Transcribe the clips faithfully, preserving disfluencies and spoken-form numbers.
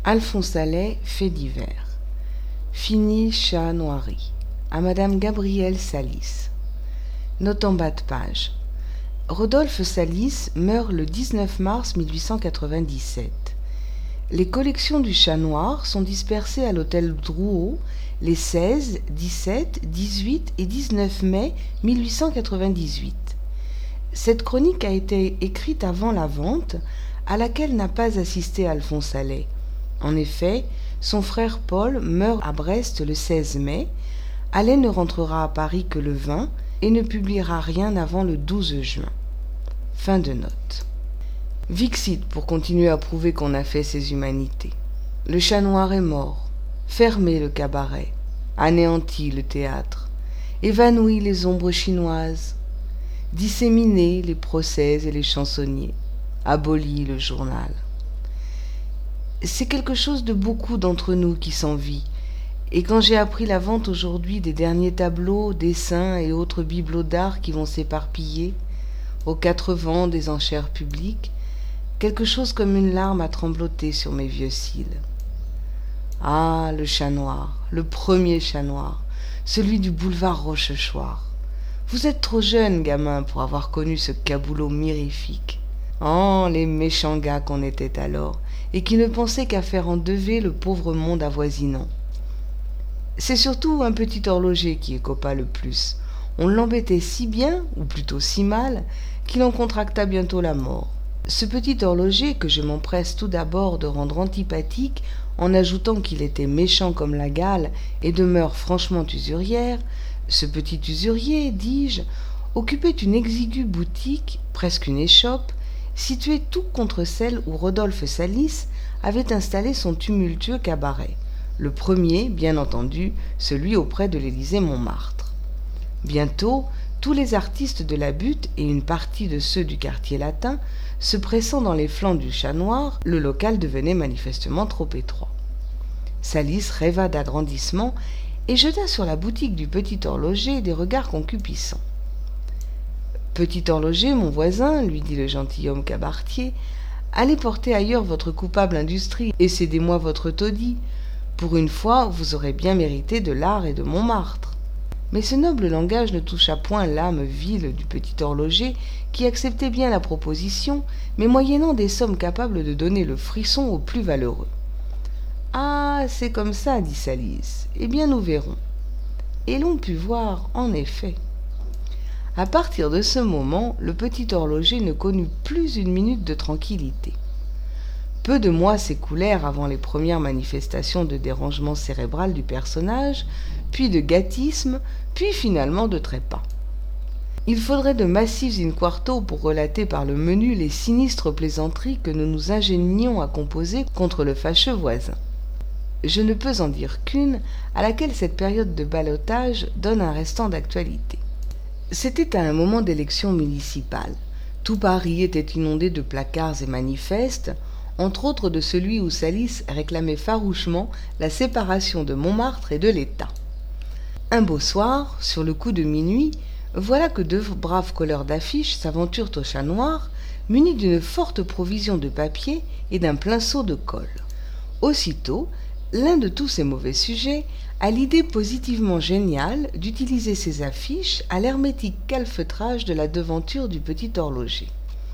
Alphonse Allais, Faits divers. Fini chat noiri. À Madame Gabrielle Salis. Note en bas de page. Rodolphe Salis meurt le dix-neuf mars mille huit cent quatre-vingt-dix-sept. Les collections du Chat Noir sont dispersées à l'hôtel Drouot les seize, dix-sept, dix-huit et dix-neuf mai mille huit cent quatre-vingt-dix-huit. Cette chronique a été écrite avant la vente, à laquelle n'a pas assisté Alphonse Allais. En effet, son frère Paul meurt à Brest le seize mai, Allais ne rentrera à Paris que le vingt et ne publiera rien avant le douze juin. Fin de note. Vixit pour continuer à prouver qu'on a fait ses humanités. Le Chat Noir est mort, fermé le cabaret, anéanti le théâtre, évanoui les ombres chinoises, disséminé les procès et les chansonniers, aboli le journal. C'est quelque chose de beaucoup d'entre nous qui s'envie, et quand j'ai appris la vente aujourd'hui des derniers tableaux, dessins et autres bibelots d'art qui vont s'éparpiller, aux quatre vents des enchères publiques, quelque chose comme une larme a trembloté sur mes vieux cils. Ah, le Chat Noir, le premier Chat Noir, celui du boulevard Rochechouart. Vous êtes trop jeune, gamin, pour avoir connu ce caboulot mirifique. Oh, les méchants gars qu'on était alors, et qui ne pensaient qu'à faire endever le pauvre monde avoisinant. C'est surtout un petit horloger qui écopa le plus. On l'embêtait si bien, ou plutôt si mal, qu'il en contracta bientôt la mort. Ce petit horloger, que je m'empresse tout d'abord de rendre antipathique en ajoutant qu'il était méchant comme la gale et de mœurs franchement usurières, ce petit usurier, dis-je, occupait une exiguë boutique, presque une échoppe, située tout contre celle où Rodolphe Salis avait installé son tumultueux cabaret, le premier, bien entendu, celui auprès de l'Élysée-Montmartre. Bientôt, tous les artistes de la butte et une partie de ceux du quartier latin se pressant dans les flancs du Chat Noir, le local devenait manifestement trop étroit. Salis rêva d'agrandissement et jeta sur la boutique du petit horloger des regards concupiscents. « Petit horloger, mon voisin, lui dit le gentilhomme cabaretier, allez porter ailleurs votre coupable industrie et cédez-moi votre taudis. Pour une fois, vous aurez bien mérité de l'art et de Montmartre. » Mais ce noble langage ne toucha point l'âme vile du petit horloger qui acceptait bien la proposition, mais moyennant des sommes capables de donner le frisson aux plus valeureux. « Ah, c'est comme ça, dit Salis. Eh bien, nous verrons. » Et l'on put voir, en effet. À partir de ce moment, le petit horloger ne connut plus une minute de tranquillité. Peu de mois s'écoulèrent avant les premières manifestations de dérangement cérébral du personnage, puis de gâtisme, puis finalement de trépas. Il faudrait de massifs in-quarto pour relater par le menu les sinistres plaisanteries que nous nous ingénions à composer contre le fâcheux voisin. Je ne peux en dire qu'une, à laquelle cette période de ballotage donne un restant d'actualité. C'était à un moment d'élection municipale. Tout Paris était inondé de placards et manifestes, entre autres de celui où Salis réclamait farouchement la séparation de Montmartre et de l'État. Un beau soir, sur le coup de minuit, voilà que deux braves colleurs d'affiches s'aventurent au Chat Noir, munis d'une forte provision de papier et d'un plein seau de colle. Aussitôt, l'un de tous ces mauvais sujets a l'idée positivement géniale d'utiliser ces affiches à l'hermétique calfeutrage de la devanture du petit horloger.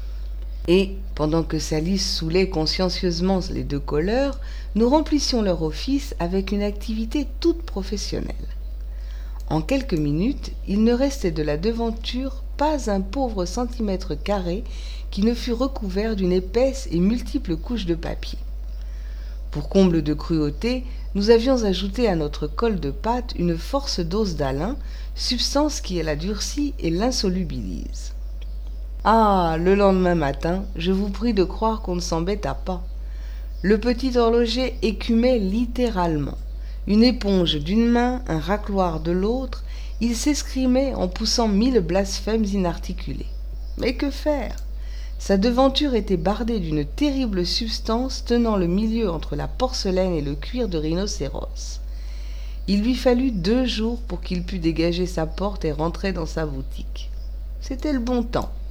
Et, pendant que Salis saoulait consciencieusement les deux colleurs, nous remplissions leur office avec une activité toute professionnelle. En quelques minutes, il ne restait de la devanture pas un pauvre centimètre carré qui ne fût recouvert d'une épaisse et multiple couche de papier. Pour comble de cruauté, nous avions ajouté à notre colle de pâte une force dose d'alun, substance qui la durcit et l'insolubilise. Ah, le lendemain matin, je vous prie de croire qu'on ne s'embêta pas. Le petit horloger écumait littéralement. Une éponge d'une main, un racloir de l'autre, il s'escrimait en poussant mille blasphèmes inarticulés. Mais que faire ? Sa devanture était bardée d'une terrible substance tenant le milieu entre la porcelaine et le cuir de rhinocéros. Il lui fallut deux jours pour qu'il pût dégager sa porte et rentrer dans sa boutique. C'était le bon temps.